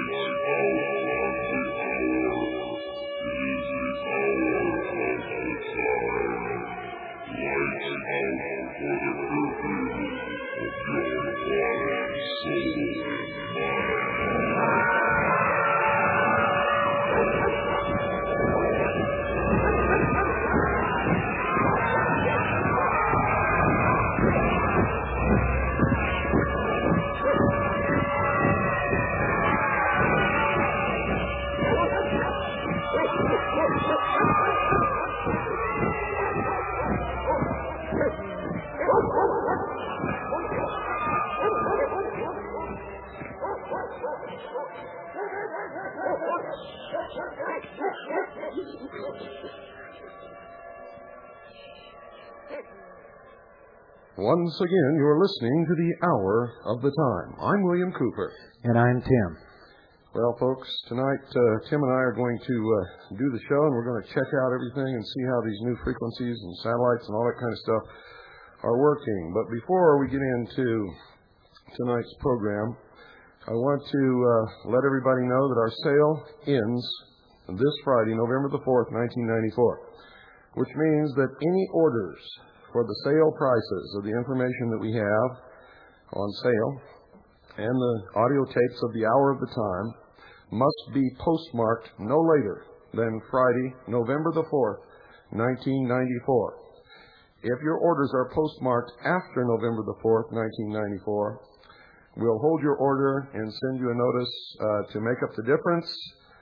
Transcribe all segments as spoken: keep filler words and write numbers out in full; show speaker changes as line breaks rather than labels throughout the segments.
Once again, you're listening to the Hour of the Time. I'm William Cooper.
And I'm Tim.
Well, folks, tonight uh, Tim and I are going to uh, do the show, and we're going to check out everything and see how these new frequencies and satellites and all that kind of stuff are working. But before we get into tonight's program, I want to uh, let everybody know that our sale ends this Friday, November the fourth, nineteen ninety-four, which means that any orders for the sale prices of the information that we have on sale and the audio tapes of the Hour of the Time must be postmarked no later than Friday, November the fourth, nineteen ninety-four. If your orders are postmarked after November the fourth, nineteen ninety-four, we'll hold your order and send you a notice uh, to make up the difference,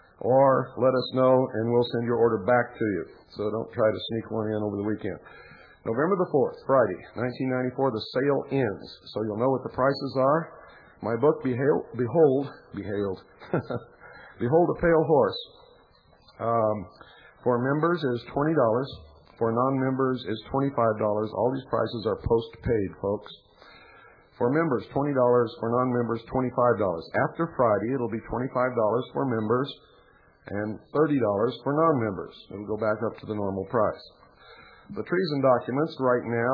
or let us know and we'll send your order back to you. So don't try to sneak one in over the weekend. November the fourth, Friday, nineteen ninety-four, the sale ends. So you'll know what the prices are. My book, Behold, Behold, Behold, Behold a Pale Horse, um, for members is twenty dollars. For non-members is twenty-five dollars. All these prices are post-paid, folks. For members, twenty dollars. For non-members, twenty-five dollars. After Friday, it'll be twenty-five dollars for members and thirty dollars for non-members. It'll go back up to the normal price. The treason documents right now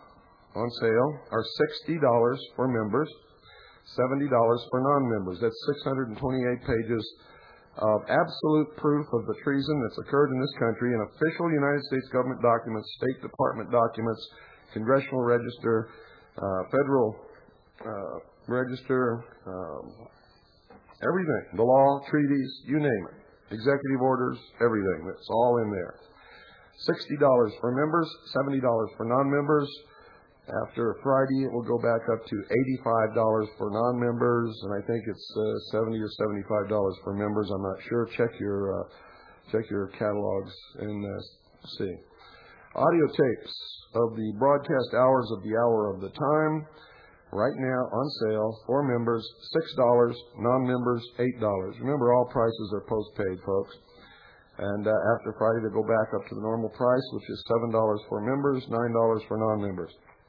on sale are sixty dollars for members, seventy dollars for non-members. That's six hundred twenty-eight pages of absolute proof of the treason that's occurred in this country in official United States government documents, State Department documents, Congressional Register, uh, Federal uh, Register, um, everything. The law, treaties, you name it. Executive orders, everything. That's all in there. sixty dollars for members, seventy dollars for non-members. After Friday, it will go back up to eighty-five dollars for non-members, and I think it's uh, seventy dollars or seventy-five dollars for members. I'm not sure. Check your uh, check your catalogs and uh, see. Audio tapes of the broadcast hours of the Hour of the Time, right now on sale for members, six dollars, non-members, eight dollars. Remember, all prices are post-paid, folks. And uh, after Friday, they go back up to the normal price, which is seven dollars for members, nine dollars for non-members.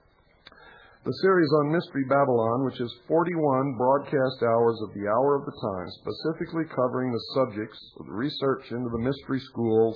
The series on Mystery Babylon, which is forty-one broadcast hours of the Hour of the Time, specifically covering the subjects of the research into the mystery schools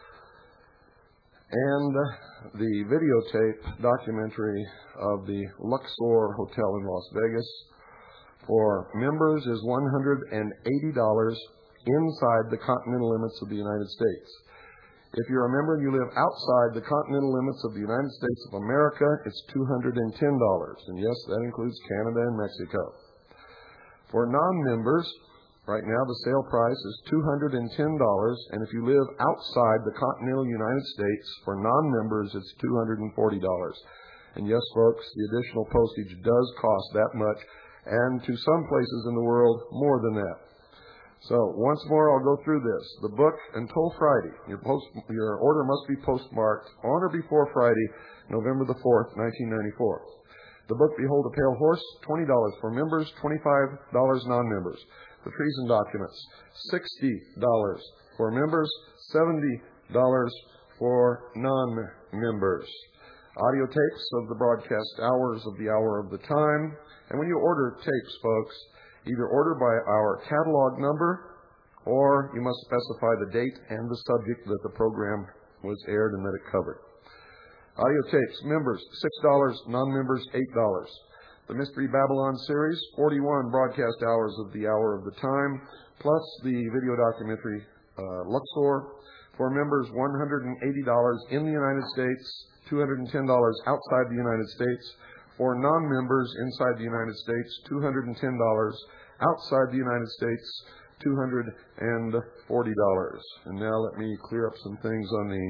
and the videotape documentary of the Luxor Hotel in Las Vegas, for members is one hundred eighty dollars inside the continental limits of the United States. If you're a member and you live outside the continental limits of the United States of America, it's two hundred ten dollars. And yes, that includes Canada and Mexico. For non-members, right now the sale price is two hundred ten dollars. And if you live outside the continental United States, for non-members, it's two hundred forty dollars. And yes, folks, the additional postage does cost that much. And to some places in the world, more than that. So, once more, I'll go through this. The book, until Friday, your, post, your order must be postmarked on or before Friday, November the fourth, nineteen ninety-four. The book, Behold a Pale Horse, twenty dollars for members, twenty-five dollars non-members. The treason documents, sixty dollars for members, seventy dollars for non-members. Audio tapes of the broadcast hours of the Hour of the Time. And when you order tapes, folks, either order by our catalog number, or you must specify the date and the subject that the program was aired and that it covered. Audio tapes, members, six dollars, non-members, eight dollars. the Mystery Babylon series, forty-one broadcast hours of the Hour of the Time, plus the video documentary uh, Luxor. For members, one hundred eighty dollars in the United States, two hundred ten dollars outside the United States. For non-members inside the United States, two hundred ten dollars. Outside the United States, two hundred forty dollars. And now let me clear up some things on the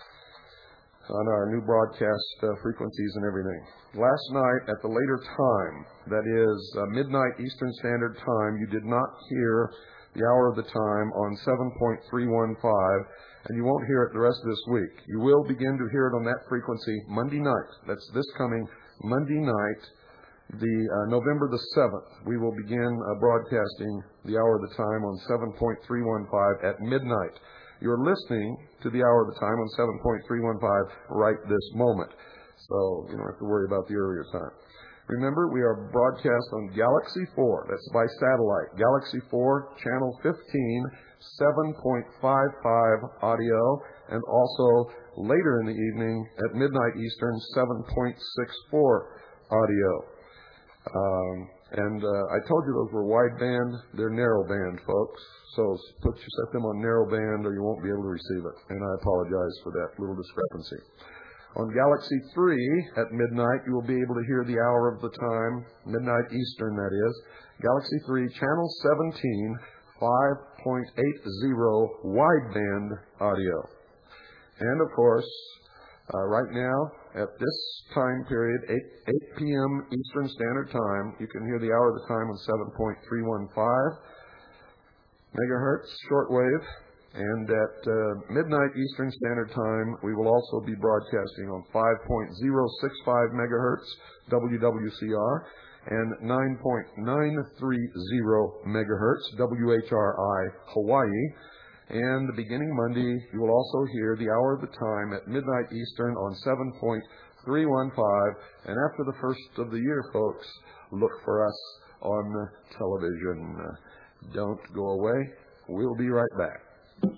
on our new broadcast uh, frequencies and everything. Last night at the later time, that is uh, midnight Eastern Standard Time, you did not hear the Hour of the Time on seven point three one five, and you won't hear it the rest of this week. You will begin to hear it on that frequency Monday night. That's this coming Monday night, the uh, November the seventh. We will begin uh, broadcasting the Hour of the Time on seven point three one five at midnight. You're listening to the Hour of the Time on seven point three one five right this moment. So you don't have to worry about the earlier time. Remember, we are broadcast on Galaxy four. That's by satellite. Galaxy four, channel fifteen, seven point five five audio, and also later in the evening at midnight Eastern, seven point six four audio. Um, and uh, I told you those were wideband. They're narrowband, folks. So put you set them on narrowband or you won't be able to receive it. And I apologize for that little discrepancy. On Galaxy three at midnight, you will be able to hear the Hour of the Time, midnight Eastern, that is. Galaxy three, channel seventeen, five point eight zero wideband audio. And of course, uh, right now, at this time period, eight p.m. Eastern Standard Time, you can hear the Hour of the Time on seven point three one five megahertz shortwave. And at uh, midnight Eastern Standard Time, we will also be broadcasting on five point zero six five megahertz W W C R and nine point nine three zero megahertz W H R I Hawaii. And beginning Monday, you will also hear the Hour of the Time at midnight Eastern on seven point three one five. And after the first of the year, folks, look for us on television. Don't go away. We'll be right back.
Come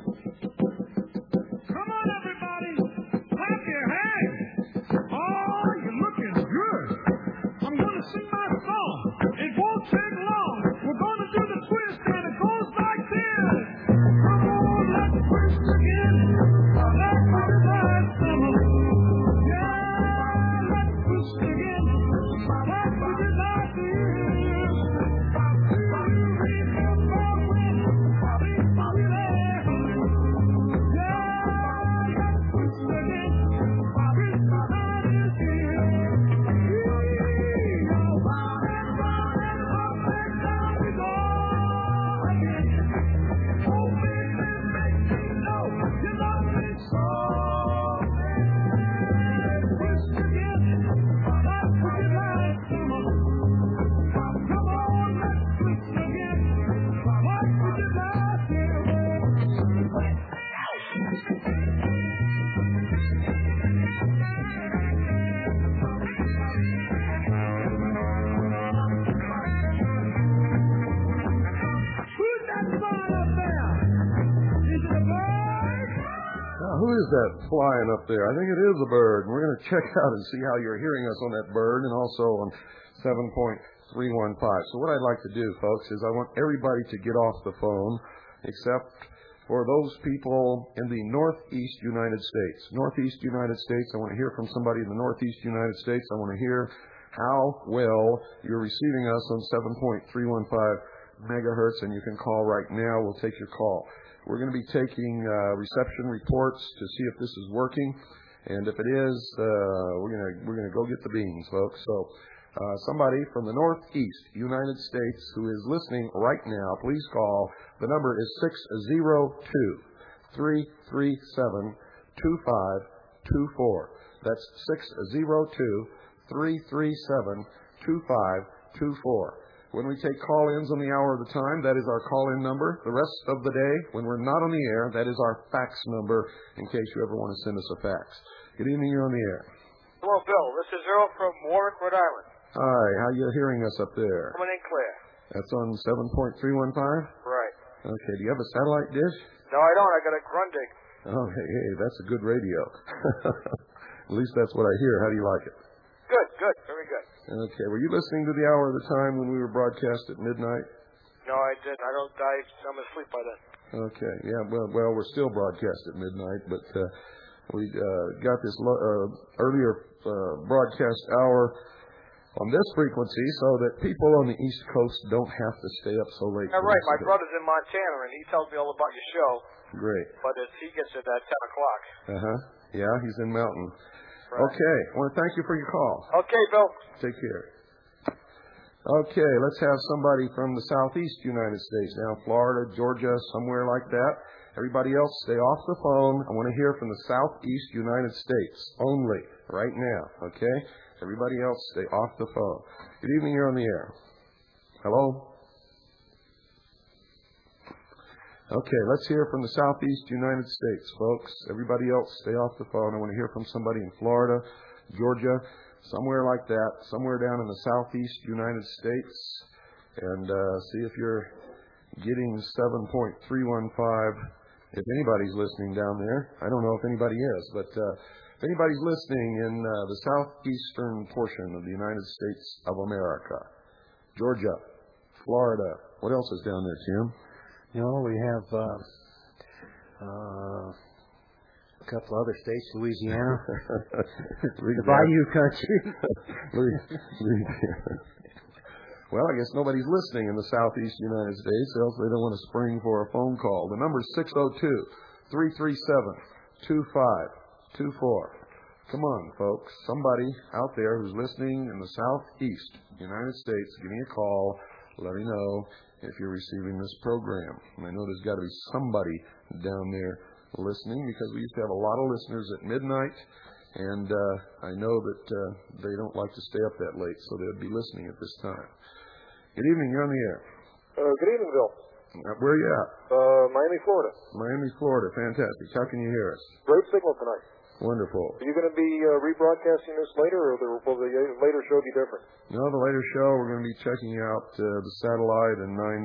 on, everybody. Clap your hands. Oh, you're looking good. I'm going to sing my song. It won't take long. We're going to do the twist, and it goes like this. Come on, let's twist again. Let's put it like summer. Yeah, let's twist again. Let's put it like this.
Who is that flying up there? I think it is a bird. We're going to check out and see how you're hearing us on that bird and also on seven point three one five. So what I'd like to do, folks, is I want everybody to get off the phone except for those people in the Northeast United States. Northeast United States, I want to hear from somebody in the Northeast United States. I want to hear how well you're receiving us on seven point three one five megahertz, and you can call right now. We'll take your call. We're going to be taking uh, reception reports to see if this is working, and if it is, uh, we're going to we're going to go get the beans, folks. So, uh, somebody from the Northeast United States who is listening right now, please call. The number is six zero two, three three seven, two five two four. That's six zero two, three three seven, two five two four. When we take call-ins on the Hour of the Time, that is our call-in number. The rest of the day, when we're not on the air, that is our fax number in case you ever want to send us a fax. Good evening, you're on the air.
Hello, Bill. This is Earl from Warwick, Rhode Island.
Hi, how you hearing us up there?
Coming in clear.
That's on seven point three one five?
Right.
Okay, do you have a satellite dish?
No, I don't. I got a Grundig.
Oh, hey, hey, that's a good radio. At least that's what I hear. How do you like it?
Good, good. Very good.
Okay. Were you listening to the hour of the time when we were broadcast at midnight?
No, I didn't. I don't. I, I'm asleep by then.
Okay. Yeah. Well, well, we're still broadcast at midnight, but uh, we uh, got this lo- uh, earlier uh, broadcast hour on this frequency so that people on the East Coast don't have to stay up so late.
Yeah, right. My brother's in Montana, and he tells me all about your show.
Great.
But it's, he gets it at ten o'clock.
Uh-huh. Yeah, he's in Mountain.
Right.
Okay. I want to thank you for your call.
Okay, Bill.
Take care. Okay, let's have somebody from the southeast United States now, Florida, Georgia, somewhere like that. Everybody else, stay off the phone. I want to hear from the southeast United States only right now, okay? Everybody else, stay off the phone. Good evening, you're on the air. Hello? Okay, let's hear from the southeast United States, folks. Everybody else, stay off the phone. I want to hear from somebody in Florida, Georgia, somewhere like that, somewhere down in the southeast United States. And uh, see if you're getting seven point three one five, if anybody's listening down there. I don't know if anybody is, but uh, if anybody's listening in uh, the southeastern portion of the United States of America, Georgia, Florida, what else is down there, Tim?
You know, we have uh, uh, a couple other states, Louisiana, the Bayou Country.
Well, I guess nobody's listening in the southeast United States, else they don't want to spring for a phone call. The number is six oh two, three three seven, two five two four. Come on, folks. Somebody out there who's listening in the southeast United States, give me a call. Let me know if you're receiving this program. And I know there's got to be somebody down there listening, because we used to have a lot of listeners at midnight, and uh, I know that uh, they don't like to stay up that late, so they'd be listening at this time. Good evening. You're on the air.
Uh, good evening, Bill.
Uh, where are you at?
Uh, Miami, Florida.
Miami, Florida. Fantastic. How can you hear us?
Great signal tonight.
Wonderful.
Are you going to be uh, rebroadcasting this later, or the, will the later show be different?
No, the later show, we're going to be checking out uh, the satellite and nine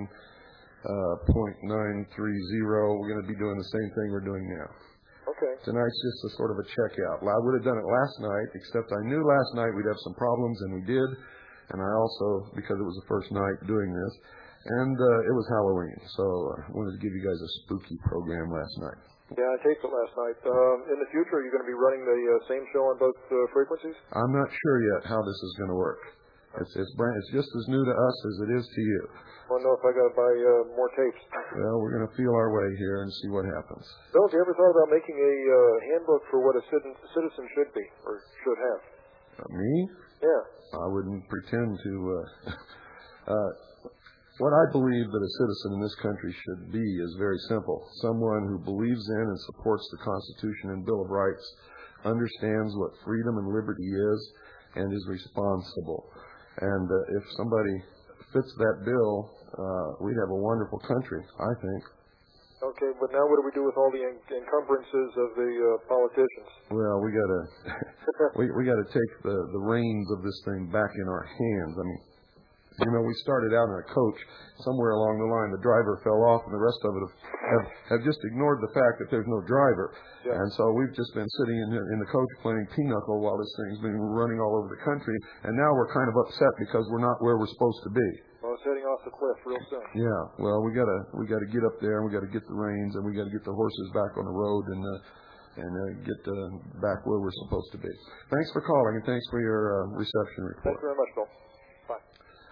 point nine three zero. We're going to be doing the same thing we're doing now.
Okay.
Tonight's just a sort of a checkout. Well, I would have done it last night, except I knew last night we'd have some problems, and we did. And I also, because it was the first night doing this, and uh, it was Halloween, so I wanted to give you guys a spooky program last night.
Yeah, I taped it last night. Um, in the future, are you going to be running the uh, same show on both uh, frequencies?
I'm not sure yet how this is going to work. It's it's, brand, it's just as new to us as it is to you.
I want to know if I got to buy uh, more tapes.
Well, we're going to feel our way here and see what happens.
Bill, have you ever thought about making a uh, handbook for what a citizen, citizen should be or should have?
Uh, me?
Yeah.
I wouldn't pretend to. Uh, uh, what I believe that a citizen in this country should be is very simple. Someone who believes in and supports the Constitution and Bill of Rights, understands what freedom and liberty is, and is responsible. And uh, if somebody fits that bill, uh, we'd have a wonderful country, I think.
Okay, but now what do we do with all the en- encumbrances of the uh, politicians?
Well, we got to we we got to take the the reins of this thing back in our hands. I mean, you know, we started out in a coach. Somewhere along the line, the driver fell off, and the rest of it have have, have just ignored the fact that there's no driver.
Yeah.
And so we've just been sitting in in the coach playing pinochle while this thing's been running all over the country. And now we're kind of upset because we're not where we're supposed to be.
Well, it's heading off the cliff real soon.
Yeah, well, we gotta we gotta get up there, and we gotta get the reins, and we gotta get the horses back on the road, and uh, and uh, get uh, back where we're supposed to be. Thanks for calling, and thanks for your uh, reception report.
Thank you very much, Bill. Bye.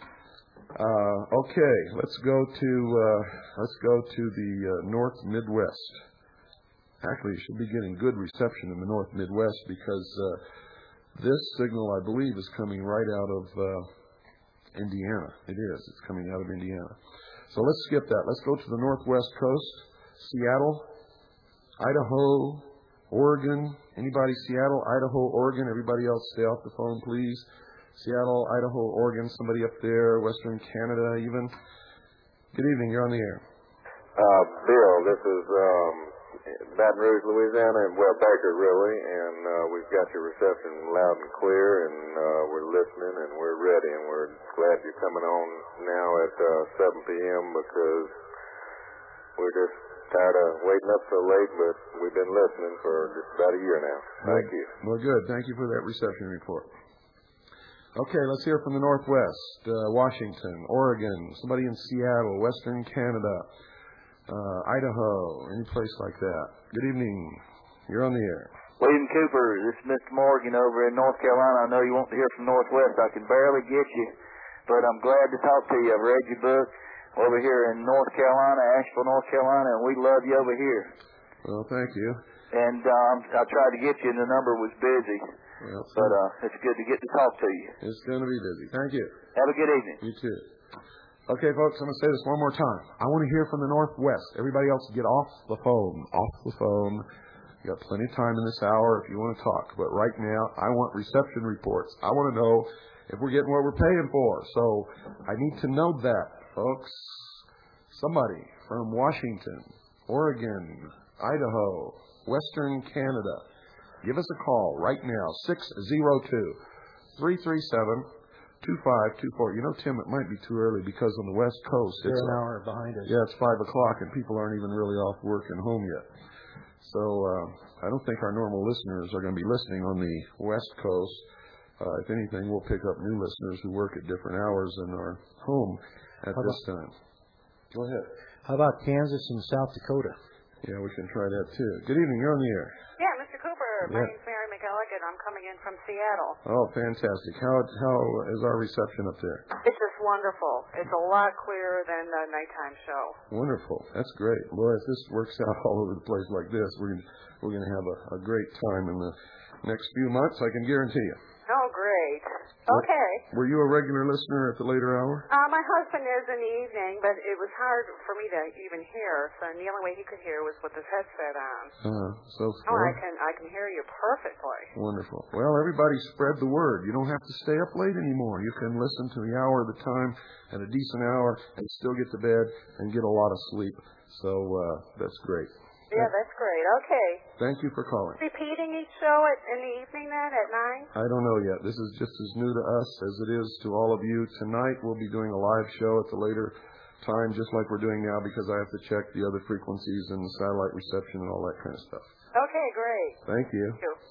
Uh, okay, let's go to uh, let's go to the uh, North Midwest. Actually, you should be getting good reception in the North Midwest, because uh, this signal, I believe, is coming right out of Uh, Indiana. It is. It's coming out of Indiana. So let's skip that. Let's go to the northwest coast. Seattle, Idaho, Oregon. Anybody? Seattle, Idaho, Oregon. Everybody else, stay off the phone, please. Seattle, Idaho, Oregon. Somebody up there. Western Canada, even. Good evening. You're on the air.
Uh, Bill, this is um, Baton Rouge, Louisiana, and well, Baker, really, and uh, we've got your reception loud and clear, and uh, we're listening, and we're ready, and we're glad you're coming on now at uh, seven p.m. because we're just tired of waiting up so late, but we've been listening for just about a year now. Thank you.
Well, good. Thank you for that reception report. Okay, let's hear from the Northwest, uh, Washington, Oregon, somebody in Seattle, Western Canada, uh, Idaho, any place like that. Good evening. You're on the air.
William Cooper, this is Mister Morgan over in North Carolina. I know you want to hear from Northwest. I can barely get you, but I'm glad to talk to you. I've read your book over here in North Carolina, Asheville, North Carolina, and we love you over here.
Well, thank you.
And um, I tried to get you, and the number was busy.
Well,
but uh, it's good to get to talk to you.
It's going to be busy. Thank you.
Have a good evening.
You too. Okay, folks, I'm going to say this one more time. I want to hear from the Northwest. Everybody else get off the phone. Off the phone. You got plenty of time in this hour if you want to talk. But right now, I want reception reports. I want to know if we're getting what we're paying for. So I need to know that, folks. Somebody from Washington, Oregon, Idaho, Western Canada, give us a call right now, six oh two, three three seven, two five two four. You know, Tim, it might be too early because on the West Coast,
They're
it's
an hour behind us.
Yeah, it's five o'clock and people aren't even really off work and home yet. So uh, I don't think our normal listeners are going to be listening on the West Coast. Uh, if anything, we'll pick up new listeners who work at different hours and are home at
How
this
about,
time. Go ahead.
How about Kansas and South Dakota?
Yeah, we can try that too. Good evening. You're on the air.
Yeah, Mister Cooper. My
Yeah.
name's Mary McElligott. I'm coming in from Seattle.
Oh, fantastic. How how is our reception up there?
It's just wonderful. It's a lot clearer than the nighttime show.
Wonderful. That's great. Boy, if this works out all over the place like this, we're gonna, we're going to have a, a great time in the next few months, I can guarantee you.
Oh, great. Okay.
Were you a regular listener at the later hour?
Uh, my husband is in the evening, but it was hard for me to even hear, so the only way he could hear was with his headset on.
Uh, so
Oh,
well,
I can I can hear you perfectly.
wonderful. Well, everybody spread the word. You don't have to stay up late anymore. You can listen to the hour at a time at a decent hour and still get to bed and get a lot of sleep. So uh, that's great.
Yeah, that's great. Okay.
Thank you for calling.
Repeating each show at, in the evening then at nine?
I don't know yet. This is just as new to us as it is to all of you. Tonight we'll be doing a live show at the later time, just like we're doing now, because I have to check the other frequencies and the satellite reception and all that kind of stuff.
Okay, great.
Thank you.
Thank you.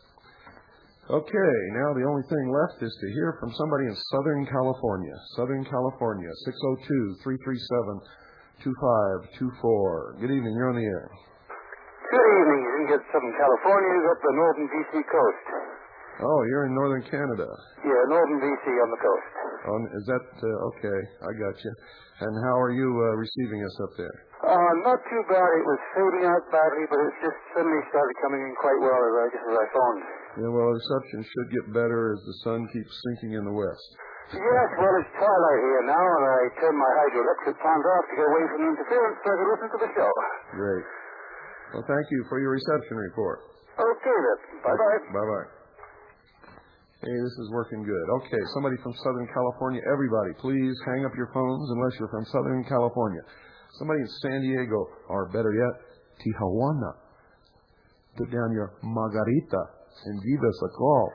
Okay, now the only thing left is to hear from somebody in Southern California. Southern California, six oh two, three three seven, two five two four. Good evening. You're on the air.
Good evening. You can get some Californians up the northern B C coast.
Oh, you're in northern Canada.
Yeah, northern B C on the coast.
Um, is that uh, okay? I got you. And how are you uh, receiving us up there?
Uh, not too bad. It was fading out badly, but it's just suddenly started coming in quite well, as I, just as I found.
Yeah, well, reception should get better as the sun keeps sinking in the west.
Yes, well, it's twilight here now, and I turned my hydroelectric plant off to get away from the interference so I could listen to the show.
Great. Well, thank you for your reception report.
Okay, then. Bye-bye.
Bye-bye. Hey, this is working good. Okay, somebody from Southern California. Everybody, please hang up your phones unless you're from Southern California. Somebody in San Diego, or better yet, Tijuana. Put down your margarita and give us a call.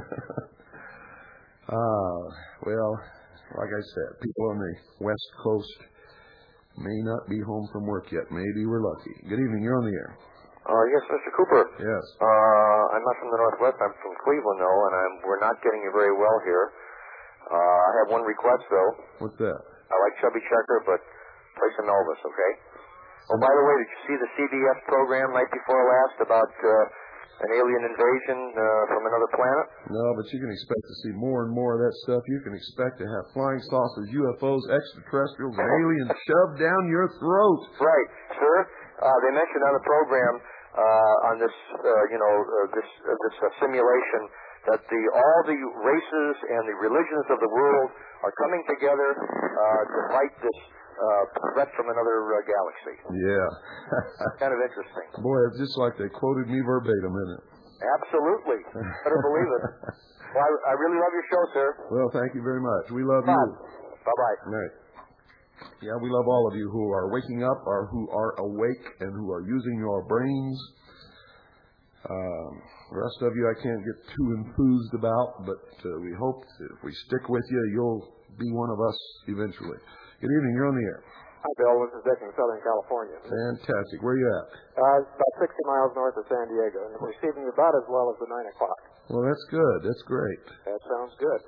uh, well, like I said, people on the West Coast may not be home from work yet. Maybe we're lucky. Good evening. You're on the air.
Uh, yes, Mister Cooper.
Yes.
Uh, I'm not from the Northwest. I'm from Cleveland, though, and I'm, we're not getting you very well here. Uh, I have one request, though.
What's that?
I like Chubby Checker, but play some Elvis, okay? Oh, by the way, did you see the C B S program night before last about uh, an alien invasion uh, from another planet?
No, but you can expect to see more and more of that stuff. You can expect to have flying saucers, U F Os, extraterrestrials, and aliens shoved down your throat.
Right, sir. Uh, they mentioned on the program uh, on this, uh, you know, uh, this uh, this uh, simulation that the all the races and the religions of the world are coming together uh, to fight this uh, threat from another uh, galaxy.
Yeah.
Kind of interesting.
Boy, it's just like they quoted me verbatim, isn't it?
Absolutely. Better believe it. Well, I, I really love your show, sir.
Well, thank you very much. We love
Bye.
you.
Bye-bye.
Right. Yeah, we love all of you who are waking up or who are awake and who are using your brains. Um, the rest of you I can't get too enthused about, but uh, we hope that if we stick with you, you'll be one of us eventually. Good evening. You're on the air.
Hi, Bill. This is Dick in Southern California.
Fantastic. Where are you at?
Uh, it's about sixty miles north of San Diego, and we're receiving about as well as the nine o'clock.
Well, that's good. That's great.
That sounds good.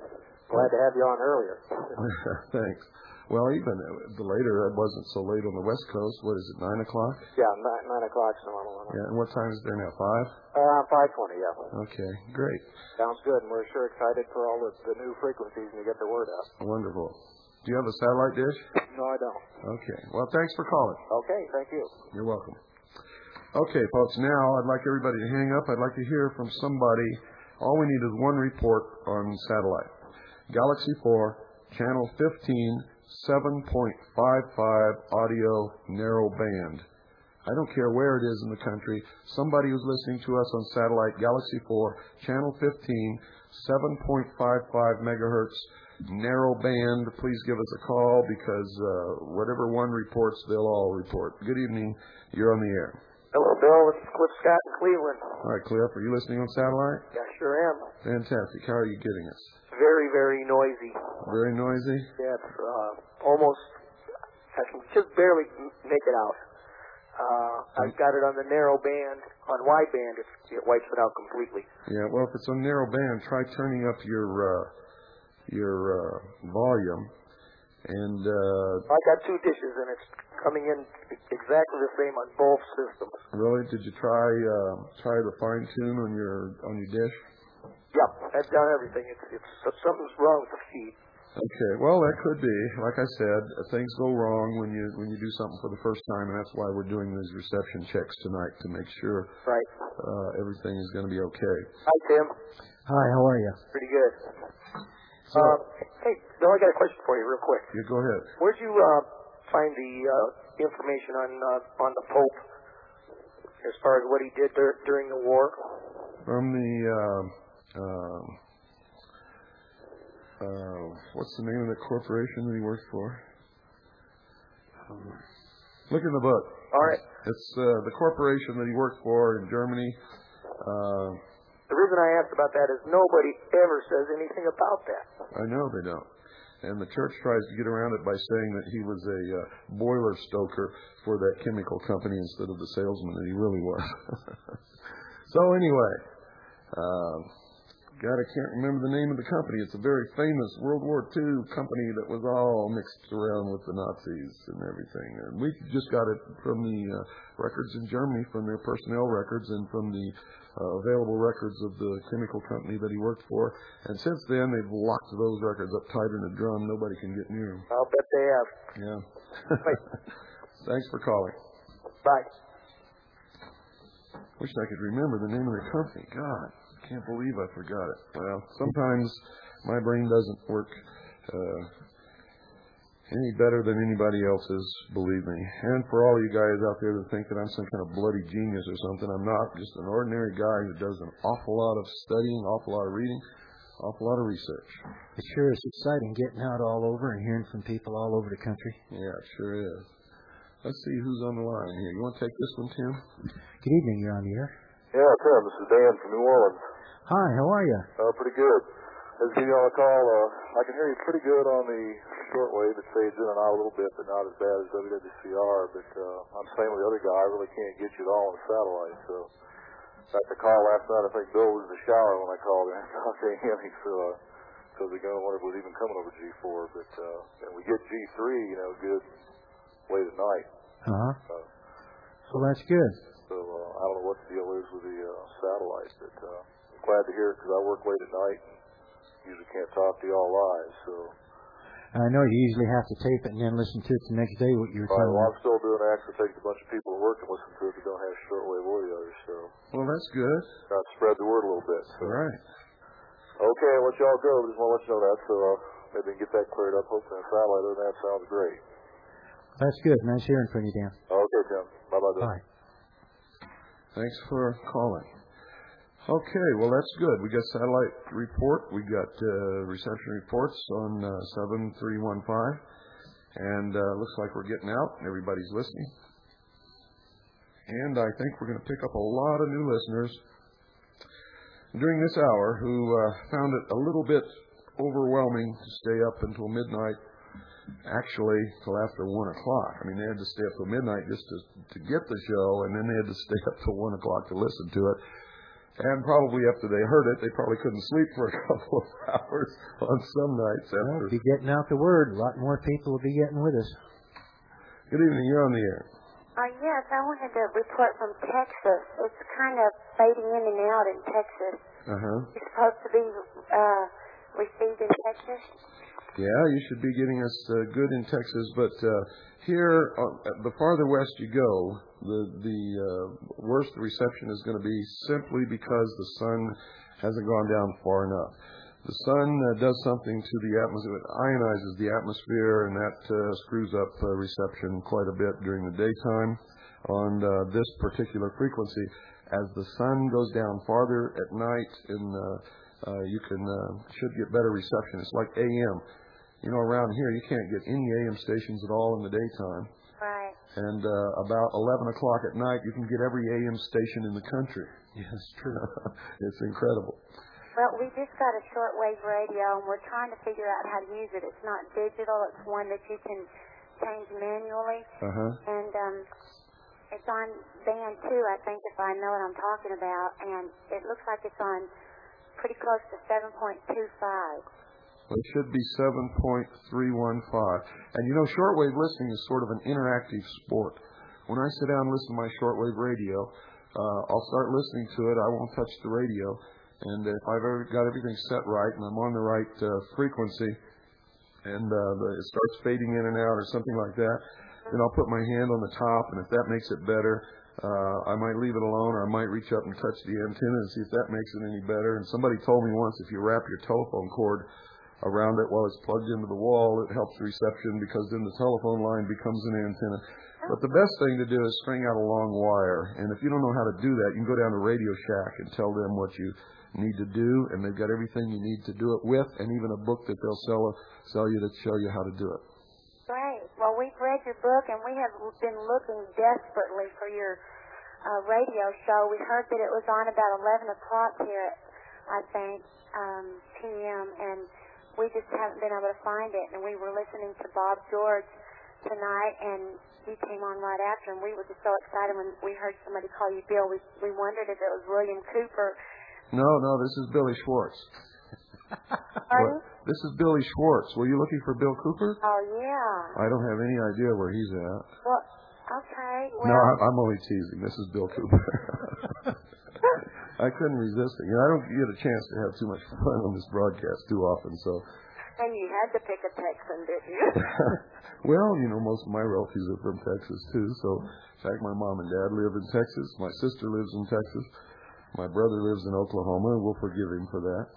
Glad to have you on earlier.
Thanks. Well, even the later, it wasn't so late on the West Coast. What is it, nine o'clock?
Yeah, nine, nine o'clock's normal.
Yeah, and what time is it there now, five?
Uh, five twenty, yeah.
Okay, great.
Sounds good, and we're sure excited for all the, the new frequencies and to get the word out.
Wonderful. Do you have a satellite dish?
No, I don't.
Okay. Well, thanks for calling.
Okay, thank you.
You're welcome. Okay, folks, now I'd like everybody to hang up. I'd like to hear from somebody. All we need is one report on satellite. Galaxy four, channel fifteen, seven point five five audio narrow band. I don't care where it is in the country. Somebody who's listening to us on satellite, Galaxy four, channel fifteen, seven point five five megahertz, narrow band, please give us a call because uh, whatever one reports, they'll all report. Good evening. You're on the air.
Hello, Bill. This is Cliff Scott in Cleveland.
All right, Cliff, are you listening on satellite?
Yeah, sure am.
Fantastic. How are you getting us?
Very, very noisy.
Very noisy?
Yeah, it's uh, almost, I can just barely make it out. Uh, I've got it on the narrow band. On wideband, it, it wipes it out completely.
Yeah, well, if it's on narrow band, try turning up your uh, your uh, volume. And uh,
I got two dishes, and it's coming in exactly the same on both systems.
Really? Did you try uh, try the fine tune on your on your dish?
Yep, I've done everything. It's it's something's wrong with the feed.
Okay, well that could be. Like I said, things go wrong when you when you do something for the first time, and that's why we're doing these reception checks tonight to make sure
right
uh, everything is going to be okay.
Hi, Tim.
Hi, how are you?
Pretty good.
So,
uh, hey, Bill, I got a question for you, real quick.
You go ahead.
Where'd you uh, find the uh, information on uh, on the Pope as far as what he did dur- during the war?
From the. Uh, uh, Uh, what's the name of the corporation that he worked for? Um, look in the book.
All right.
It's uh, the corporation that he worked for in Germany. Uh,
the reason I asked about that is nobody ever says anything about that.
I know they don't. And the church tries to get around it by saying that he was a uh, boiler stoker for that chemical company instead of the salesman that he really was. So anyway, uh, God, I can't remember the name of the company. It's a very famous World War Two company that was all mixed around with the Nazis and everything. And we just got it from the uh, records in Germany, from their personnel records, and from the uh, available records of the chemical company that he worked for. And since then, they've locked those records up tight in a drum. Nobody can get near them.
I'll bet they have.
Yeah. Thanks for calling.
Bye.
Wish I could remember the name of the company. God. Can't believe I forgot it. Well, sometimes my brain doesn't work uh, any better than anybody else's, believe me. And for all you guys out there that think that I'm some kind of bloody genius or something, I'm not. I'm just an ordinary guy who does an awful lot of studying, awful lot of reading, awful lot of research.
It sure is exciting getting out all over and hearing from people all over the country.
Yeah, it sure is. Let's see who's on the line here. You want to take this one, Tim?
Good evening. You're on the air.
Yeah, Tim. This is Dan from New Orleans.
Hi, how are you?
Uh, pretty good. As you on the call, uh, I can hear you pretty good on the shortwave. It fades in and out a little bit, but not as bad as W W C R. But uh, I'm saying with the other guy, I really can't get you at all on the satellite. So got the call last night. I think Bill was in the shower when I called in. Okay, him. So uh, so we going to wonder if it was even coming over G four. But uh, and we get G three, you know, good late at night.
Uh-huh.
Uh,
Well, that's good.
So uh, I don't know what the deal is with the uh, satellite, but. Uh, Glad to hear it because I work late at night and usually can't talk to y'all live. So
I know you usually have to tape it and then listen to it the next day. What you were
right,
telling
well,
me.
I'm still doing it. Actually, takes a bunch of people to work and listen to it that don't have shortwave audio. So
well, that's good.
Got to spread the word a little bit. So.
All right.
Okay, I'll let y'all go. Just want to let you know that. So uh, maybe we can get that cleared up. Hopefully, the satellite. Other than that, sounds great.
That's good. Nice hearing from you, Dan.
Okay, Tim. Bye bye.
Bye.
Thanks for calling. Okay, well, that's good. We got satellite report. We got uh, reception reports on uh, seven three one five. And uh, looks like we're getting out and everybody's listening. And I think we're going to pick up a lot of new listeners during this hour who uh, found it a little bit overwhelming to stay up until midnight, actually till after one o'clock. I mean, they had to stay up till midnight just to, to get the show, and then they had to stay up till one o'clock to listen to it. And probably after they heard it, they probably couldn't sleep for a couple of hours on some nights. After.
Well, be getting out the word. A lot more people will be getting with us.
Good evening. You're on the air.
Uh, yes, I wanted to report from Texas. It's kind of fading in and out in Texas.
Uh-huh.
It's supposed to be uh, received in Texas.
Yeah, you should be getting us uh, good in Texas, but uh, here, uh, the farther west you go, the the uh, worse the reception is going to be, simply because the sun hasn't gone down far enough. The sun uh, does something to the atmosphere. It ionizes the atmosphere, and that uh, screws up uh, reception quite a bit during the daytime on uh, this particular frequency. As the sun goes down farther at night, in, uh, uh, you can uh, should get better reception. It's like A M. You know, around here you can't get any A M stations at all in the daytime.
Right.
And uh, about eleven o'clock at night, you can get every A M station in the country.
Yes, true.
It's incredible.
Well, we just got a shortwave radio, and we're trying to figure out how to use it. It's not digital. It's one that you can change manually.
Uh-huh.
And um, it's on band two, I think, if I know what I'm talking about. And it looks like it's on pretty close to seven point two five.
Well, it should be seven point three one five. And, you know, shortwave listening is sort of an interactive sport. When I sit down and listen to my shortwave radio, uh, I'll start listening to it. I won't touch the radio. And if I've ever got everything set right and I'm on the right uh, frequency and uh, the, it starts fading in and out or something like that, then I'll put my hand on the top, and if that makes it better, uh, I might leave it alone, or I might reach up and touch the antenna and see if that makes it any better. And somebody told me once, if you wrap your telephone cord around it while it's plugged into the wall, it helps reception, because then the telephone line becomes an antenna. But the best thing to do is string out a long wire. And if you don't know how to do that, you can go down to Radio Shack and tell them what you need to do, and they've got everything you need to do it with, and even a book that they'll sell sell you to show you how to do it.
Great. Well, we've read your book, and we have been looking desperately for your uh, radio show. We heard that it was on about eleven o'clock here, I think, um, P M, and we just haven't been able to find it. And we were listening to Bob George tonight, and you came on right after, and we were just so excited when we heard somebody call you Bill. We, we wondered if it was William Cooper.
No, no, this is Billy Schwartz.
Pardon?
This is Billy Schwartz. Were you looking for Bill Cooper?
Oh, yeah.
I don't have any idea where he's at.
Well, okay. Well,
no, I- I'm only teasing. This is Bill Cooper. I couldn't resist it. You know, I don't get a chance to have too much fun on this broadcast too often, so.
And you had to pick a Texan, didn't you?
Well, you know, most of my relatives are from Texas, too. So, in fact, my mom and dad live in Texas. My sister lives in Texas. My brother lives in Oklahoma. We'll forgive him for that.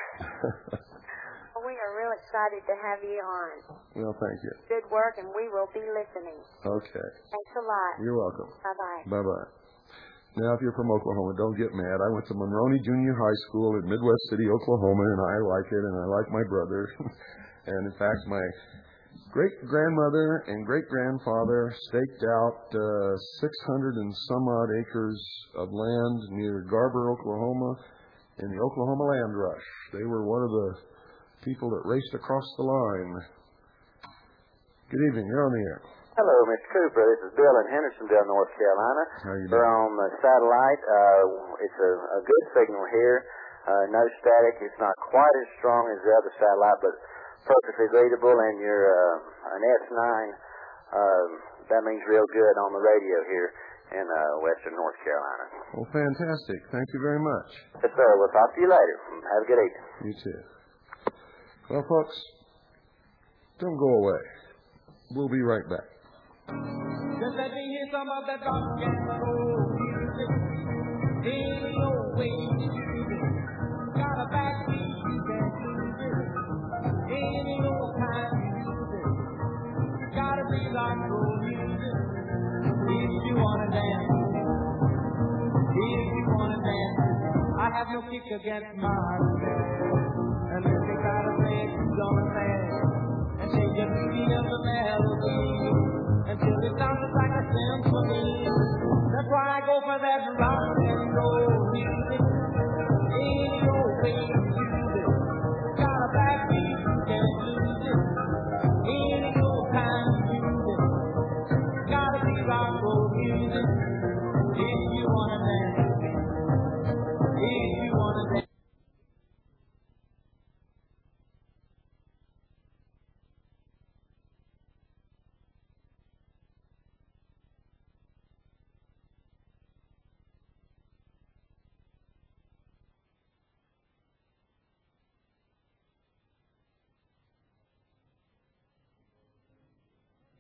We are real excited to have you on.
Well, thank you.
Good work, and we will be listening.
Okay.
Thanks a lot.
You're welcome.
Bye-bye.
Bye-bye. Now, if you're from Oklahoma, don't get mad. I went to Monroney Junior High School in Midwest City, Oklahoma, and I like it, and I like my brother. And, in fact, my great-grandmother and great-grandfather staked out uh, six hundred and some odd acres of land near Garber, Oklahoma, in the Oklahoma Land Rush. They were one of the people that raced across the line. Good evening. You're on the air.
Hello, Mister Cooper. This is Bill in Hendersonville, North Carolina.
How are you
We're
doing?
on the satellite. Uh, it's a, a good signal here. Uh, no static. It's not quite as strong as the other satellite, but perfectly readable. And you're uh, an S nine. Um, that means real good on the radio here in uh, western North Carolina.
Well, fantastic. Thank you very much.
Yes, sir. We'll talk to you later. Have a good evening.
You too. Well, folks, don't go away. We'll be right back.
Just let me hear some of that rock and roll music. Any old way you use it. Got a backbeat, you can't lose it. Any old time you use it. Gotta be rock and roll music. If you wanna dance, if you wanna dance, I have no kick against my and if you gotta play it, you gonna dance and change the beat of the melody until it sounds like a symphony. That's why I go for that rock and roll music. Any old way you use it. Got a backbeat, you can't lose it. Any old time you use it. Gotta be rock and roll music. If you wanna dance, if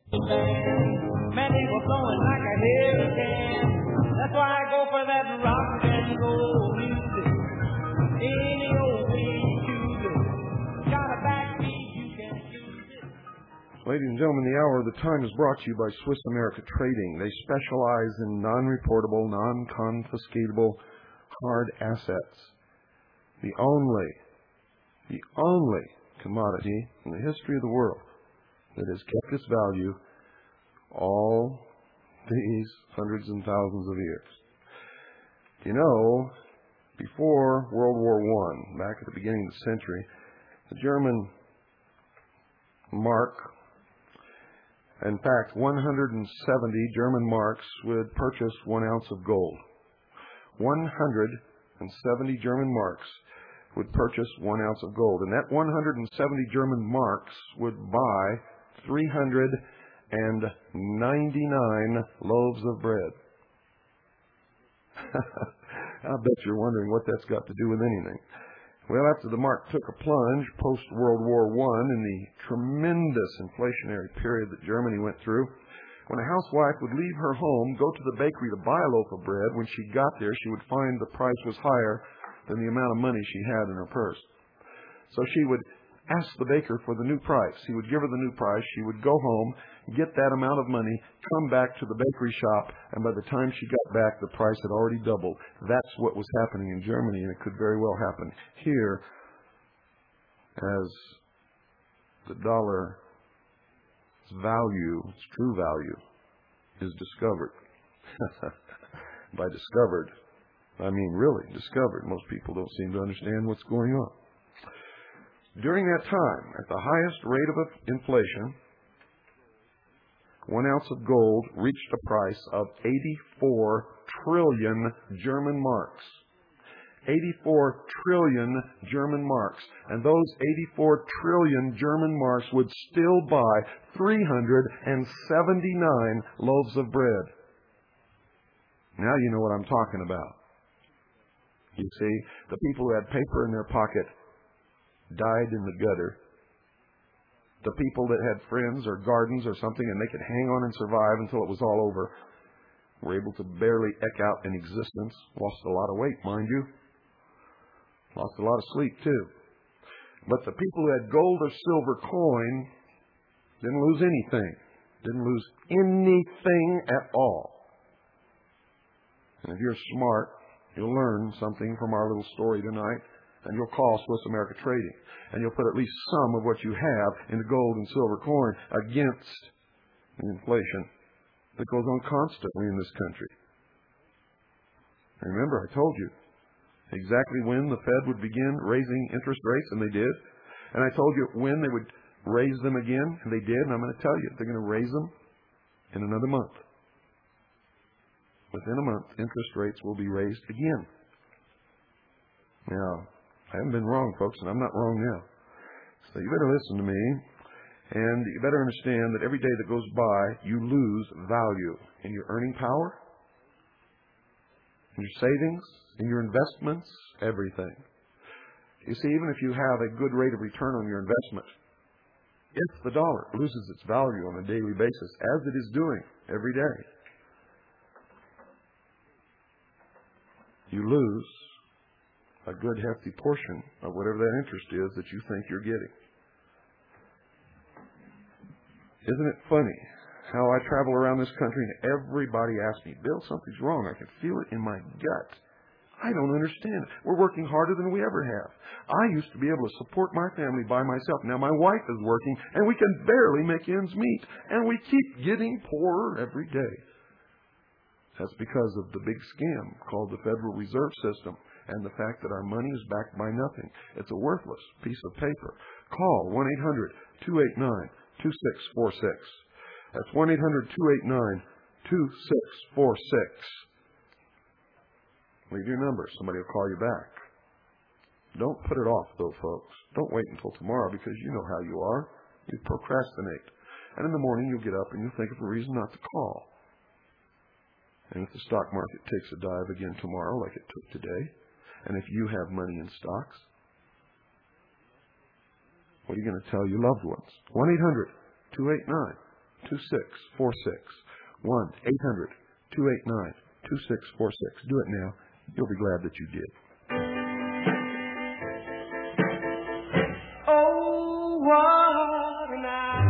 Man, they were blowing like a hurricane. That's why I go for that rock and roll music. Any old way you choose it. Got a backbeat, you can use it.
Ladies and gentlemen, the hour of the time is brought to you by Swiss America Trading. They specialize in non-reportable, non-confiscatable hard assets. The only, the only commodity in the history of the world that has kept its value all these hundreds and thousands of years. You know, before World War One, back at the beginning of the century, the German mark, in fact, one hundred seventy German marks would purchase one ounce of gold. one hundred seventy German marks would purchase one ounce of gold. And that one hundred seventy German marks would buy three hundred ninety-nine loaves of bread. I bet you're wondering what that's got to do with anything. Well, after the mark took a plunge post-World War One in the tremendous inflationary period that Germany went through, when a housewife would leave her home, go to the bakery to buy a loaf of bread, when she got there, she would find the price was higher than the amount of money she had in her purse. So she would ask the baker for the new price. He would give her the new price. She would go home, get that amount of money, come back to the bakery shop, and by the time she got back, the price had already doubled. That's what was happening in Germany, and it could very well happen here as the dollar's value, its true value, is discovered. By discovered, I mean really discovered. Most people don't seem to understand what's going on. During that time, at the highest rate of inflation, one ounce of gold reached a price of eighty-four trillion German marks. eighty-four trillion German marks. And those eighty-four trillion German marks would still buy three hundred seventy-nine loaves of bread. Now you know what I'm talking about. You see, the people who had paper in their pocket died in the gutter. The people that had friends or gardens or something and they could hang on and survive until it was all over were able to barely eke out an existence. Lost a lot of weight, mind you. Lost a lot of sleep, too. But the people who had gold or silver coin didn't lose anything. Didn't lose anything at all. And if you're smart, you'll learn something from our little story tonight. And you'll call Swiss America Trading. And you'll put at least some of what you have into gold and silver coin against the inflation that goes on constantly in this country. And remember, I told you exactly when the Fed would begin raising interest rates, and they did. And I told you when they would raise them again, and they did. And I'm going to tell you, they're going to raise them in another month. Within a month, interest rates will be raised again. Now, I haven't been wrong, folks, and I'm not wrong now. So you better listen to me, and you better understand that every day that goes by, you lose value in your earning power, in your savings, in your investments, everything. You see, even if you have a good rate of return on your investment, if the dollar loses its value on a daily basis, as it is doing every day, you lose a good hefty portion of whatever that interest is that you think you're getting. Isn't it funny how I travel around this country and everybody asks me, Bill, something's wrong. I can feel it in my gut. I don't understand. We're working harder than we ever have. I used to be able to support my family by myself. Now my wife is working and we can barely make ends meet. And we keep getting poorer every day. That's because of the big scam called the Federal Reserve System. And the fact that our money is backed by nothing. It's a worthless piece of paper. Call one eight hundred two eight nine two six four six. That's one eight hundred two eight nine two six four six. Leave your number. Somebody will call you back. Don't put it off, though, folks. Don't wait until tomorrow because you know how you are. You procrastinate. And in the morning you'll get up and you'll think of a reason not to call. And if the stock market takes a dive again tomorrow like it took today, and if you have money in stocks, what are you going to tell your loved ones? one eight hundred two eight nine two six four six. one eight hundred two eight nine two six four six. Do it now. You'll be glad that you did.
Oh, what a night.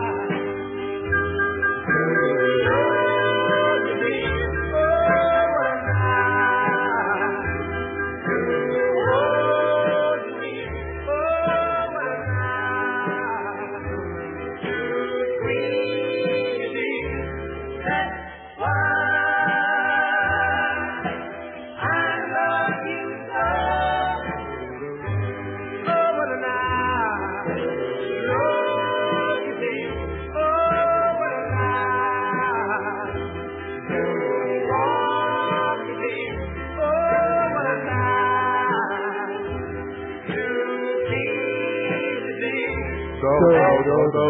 Go, go, go, go.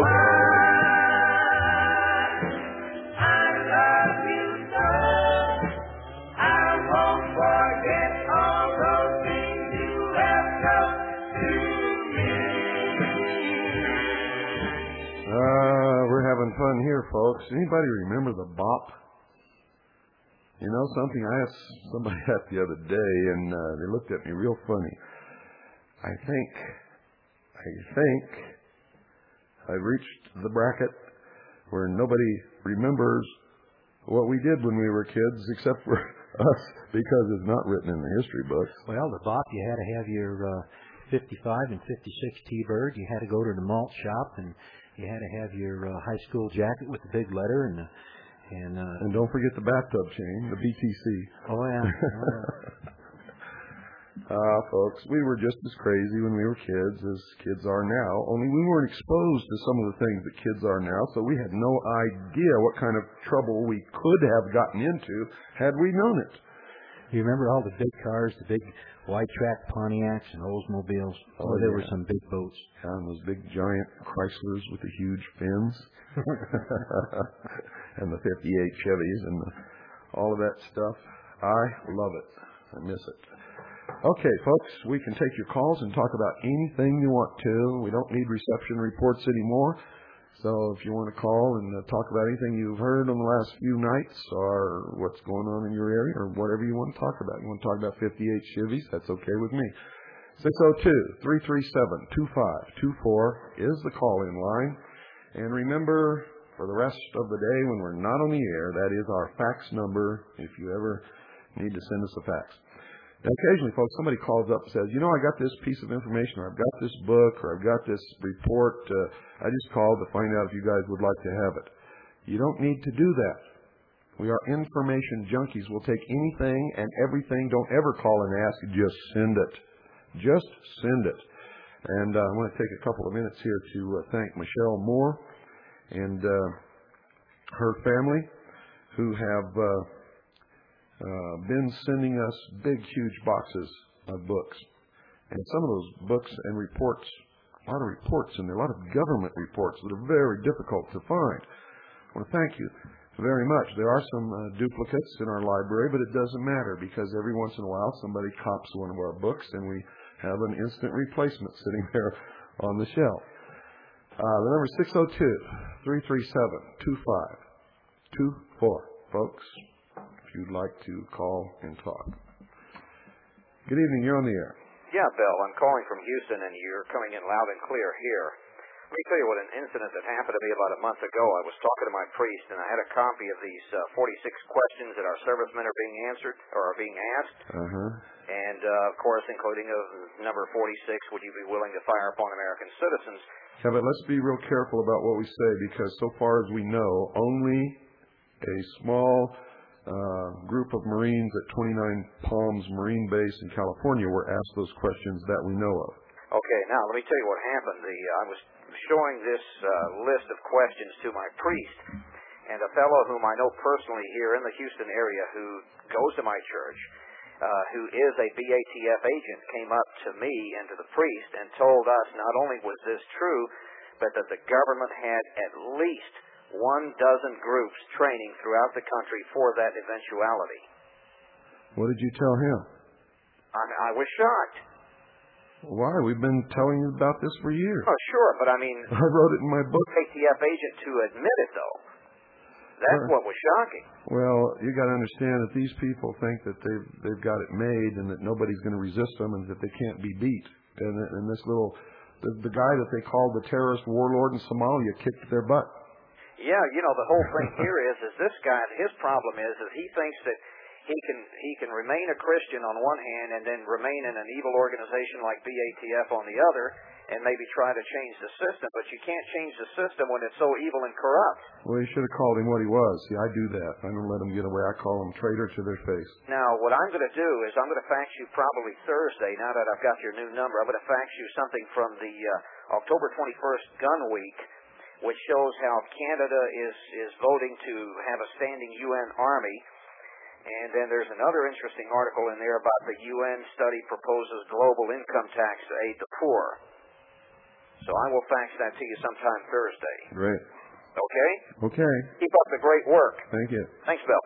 Fun here, folks. Anybody remember the bop? You know something? I asked somebody that the other day, and uh, they looked at me real funny. I think, I think I reached the bracket where nobody remembers what we did when we were kids, except for us, because it's not written in the history books.
Well, the bop, you had to have your uh, fifty-five and fifty-six T-bird. You had to go to the malt shop, and you had to have your uh, high school jacket with the big letter, and uh, and uh,
and don't forget the bathtub chain, the B T C.
Oh yeah. Oh, yeah.
Ah, uh, folks, we were just as crazy when we were kids as kids are now. Only we weren't exposed to some of the things that kids are now, so we had no idea what kind of trouble we could have gotten into had we known it.
You remember all the big cars, the big wide track Pontiacs and Oldsmobiles? Oh, oh there
yeah.
were some big boats.
Yeah, and those big giant Chryslers with the huge fins. And the fifty-eight Chevys and the, all of that stuff. I love it. I miss it. Okay, folks, we can take your calls and talk about anything you want to. We don't need reception reports anymore. So if you want to call and uh, talk about anything you've heard on the last few nights or what's going on in your area or whatever you want to talk about. You want to talk about fifty-eight Chevys, that's okay with me. six oh two, three three seven, two five two four is the call-in line. And remember, for the rest of the day when we're not on the air, that is our fax number if you ever need to send us a fax. Now, occasionally, folks, somebody calls up and says, you know, I got this piece of information, or I've got this book, or I've got this report. Uh, I just called to find out if you guys would like to have it. You don't need to do that. We are information junkies. We'll take anything and everything. Don't ever call and ask. Just send it. Just send it. And uh, I want to take a couple of minutes here to uh, thank Michelle Moore and uh, her family who have uh, uh, been sending us big, huge boxes of books. And some of those books and reports, a lot of reports in there, a lot of government reports that are very difficult to find. I want to thank you very much. There are some uh, duplicates in our library, but it doesn't matter because every once in a while somebody cops one of our books and we have an instant replacement sitting there on the shelf. Uh, the number is six oh two, three three seven, two five two four. Folks, if you'd like to call and talk. Good evening. You're on the air.
Yeah, Bill. I'm calling from Houston, and you're coming in loud and clear here. Let me tell you what an incident that happened to me about a month ago. I was talking to my priest, and I had a copy of these uh, forty-six questions that our servicemen are being answered or are being asked.
Uh-huh.
And, uh, of course, including of number forty-six, would you be willing to fire upon American citizens?
Yeah, but let's be real careful about what we say because so far as we know, only a small uh, group of Marines at twenty-nine Palms Marine Base in California were asked those questions that we know of.
Okay, now let me tell you what happened. The uh, I was showing this uh, list of questions to my priest, and a fellow whom I know personally here in the Houston area who goes to my church, uh, who is a B A T F agent, came up to me and to the priest and told us not only was this true, but that the government had at least one dozen groups training throughout the country for that eventuality.
What did you tell him?
I, I was shocked.
Why? We've been telling you about this for years.
Oh, sure, but I mean...
I wrote it in my book.
A T F agent to admit it, though. That's
Sure.
what was shocking.
Well, you got to understand that these people think that they've they've got it made and that nobody's going to resist them and that they can't be beat. And and this little the, the guy that they called the terrorist warlord in Somalia kicked their butt.
Yeah, you know, the whole thing here is is this guy. His problem is is he thinks that he can he can remain a Christian on one hand and then remain in an evil organization like B A T F on the other, and maybe try to change the system. But you can't change the system when it's so evil and corrupt.
Well, you should have called him what he was. See, I do that. I don't let him get away. I call him traitor to their face.
Now, what I'm going to do is I'm going to fax you probably Thursday, now that I've got your new number. I'm going to fax you something from the uh, October twenty-first Gun Week, which shows how Canada is, is voting to have a standing U N army. And then there's another interesting article in there about the U N study proposes global income tax to aid the poor. So I will fax that to you sometime Thursday.
Great.
Okay?
Okay.
Keep up the great work.
Thank you.
Thanks, Bill.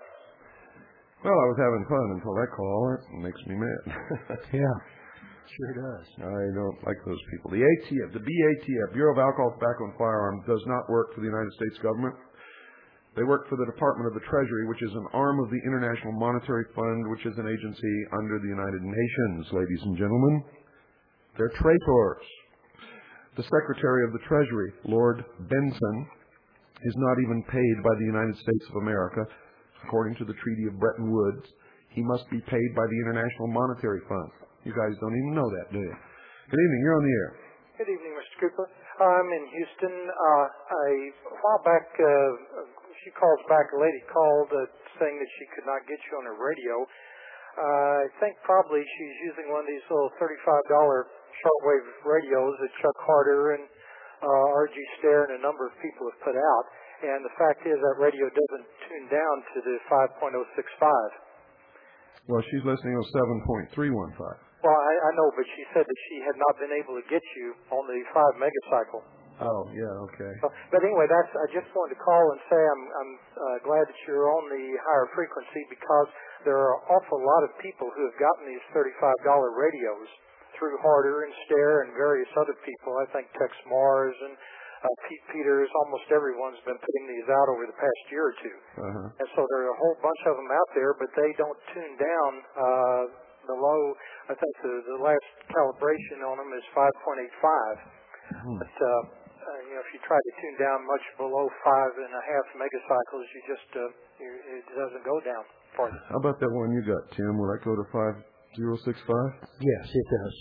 Well, I was having fun until that call. It makes me mad.
Yeah, sure does.
I don't like those people. The A T F, the B A T F, Bureau of Alcohol, Tobacco, and Firearms, does not work for the United States government. They work for the Department of the Treasury, which is an arm of the International Monetary Fund, which is an agency under the United Nations, ladies and gentlemen. They're traitors. The Secretary of the Treasury, Lord Benson, is not even paid by the United States of America. According to the Treaty of Bretton Woods, he must be paid by the International Monetary Fund. You guys don't even know that, do you? Good evening. You're on the air.
Good evening, Mister Cooper. I'm in Houston. Uh, I, a while back, uh, she calls back, a lady called uh, saying that she could not get you on her radio. Uh, I think probably she's using one of these little thirty-five dollar shortwave radios that Chuck Harder and uh, R G Stair and a number of people have put out. And the fact is that radio doesn't tune down to the five point oh six five.
Well, she's listening on seven point three one five.
Well, I, I know, but she said that she had not been able to get you on the five megacycle.
Oh, yeah, okay.
So, but anyway, that's. I just wanted to call and say I'm, I'm uh, glad that you're on the higher frequency because there are an awful lot of people who have gotten these thirty-five dollar radios through Harder and Stair and various other people. I think Tex Mars and uh, Pete Peters, almost everyone's been putting these out over the past year or two.
Uh-huh.
And so there are a whole bunch of them out there, but they don't tune down uh, below, I think the, the last calibration on them is five point eight five. Hmm. But, uh, uh, you know, if you try to tune down much below five and a half megacycles, you just, uh, you, it doesn't go down farther.
How about that one you got, Tim? Will that go to five zero six five?
Yes, it does.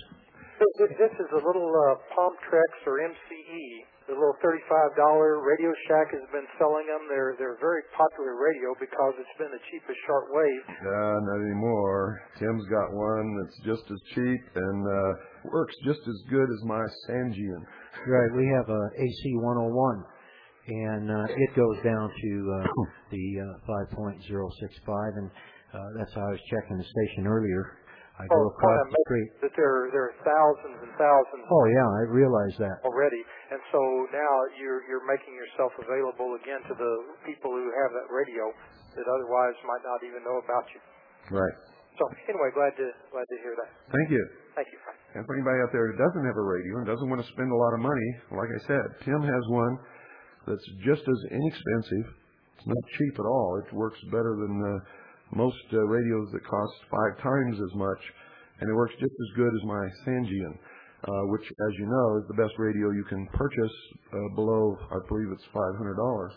This is a little uh, Palmtrex or M C E, the little thirty-five dollar. Radio Shack has been selling them. They're they're a very popular radio because it's been the cheapest shortwave.
Uh, not anymore. Tim's got one that's just as cheap and uh, works just as good as my Sangean.
Right, we have a A C one oh one, and uh, it goes down to uh, the uh, five point oh six five, and uh, that's how I was checking the station earlier. I go
oh,
across the street.
That there, there are thousands and thousands.
Oh yeah, I realize that
already, and so now you're you're making yourself available again to the people who have that radio that otherwise might not even know about you.
Right.
So anyway, glad to glad to hear that.
Thank you.
Thank you.
And for anybody out there who doesn't have a radio and doesn't want to spend a lot of money, like I said, Tim has one that's just as inexpensive. It's not cheap at all. It works better than uh, most uh, radios that cost five times as much, and it works just as good as my Sangean, uh, which, as you know, is the best radio you can purchase uh, below, I believe it's five hundred dollars,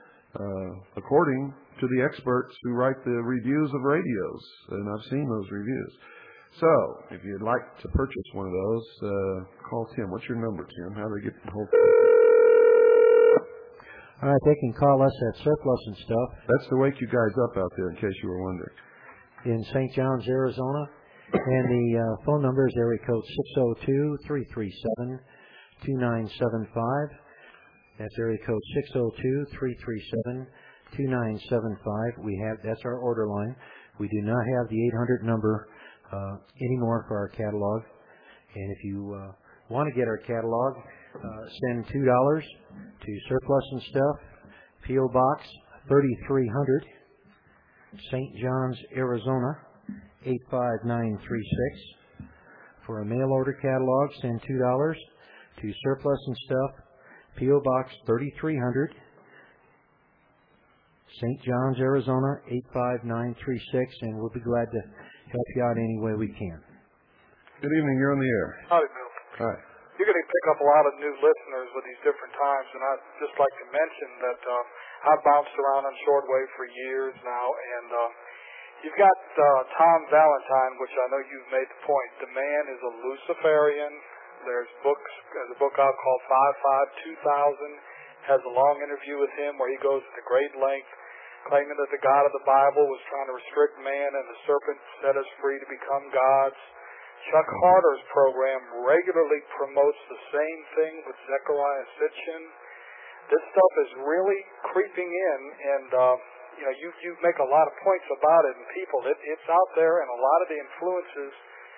uh, according to the experts who write the reviews of radios, and I've seen those reviews. So, if you'd like to purchase one of those, uh, call Tim. What's your number, Tim? How do they get the whole thing?
All right, they can call us at Surplus and Stuff.
That's to wake you guys up out there, in case you were wondering.
In Saint John's, Arizona. And the uh, phone number is area code six oh two, three three seven, two nine seven five. That's area code six oh two, three three seven, two nine seven five. We have, that's our order line. We do not have the eight hundred number uh, anymore for our catalog. And if you uh, want to get our catalog, Uh, send two dollars to Surplus and Stuff, P O Box thirty-three hundred, Saint John's, Arizona eight five nine three six. For a mail order catalog, send two dollars to Surplus and Stuff, P O. Box thirty-three hundred, Saint John's, Arizona eight five nine three six, and we'll be glad to help you out any way we can.
Good evening. You're on the air.
Howdy, Bill.
Hi.
You're going to pick up a lot of new listeners with these different times, and I'd just like to mention that um, I've bounced around on shortwave for years now, and um, you've got uh, Tom Valentine, which I know you've made the point. The man is a Luciferian. There's books, there's a book out called five five two thousand, has a long interview with him where he goes to great length, claiming that the God of the Bible was trying to restrict man and the serpent set us free to become gods. Chuck Harder's program regularly promotes the same thing with Zechariah Sitchin. This stuff is really creeping in, and uh, you know, you you make a lot of points about it, and people, it, it's out there, and a lot of the influences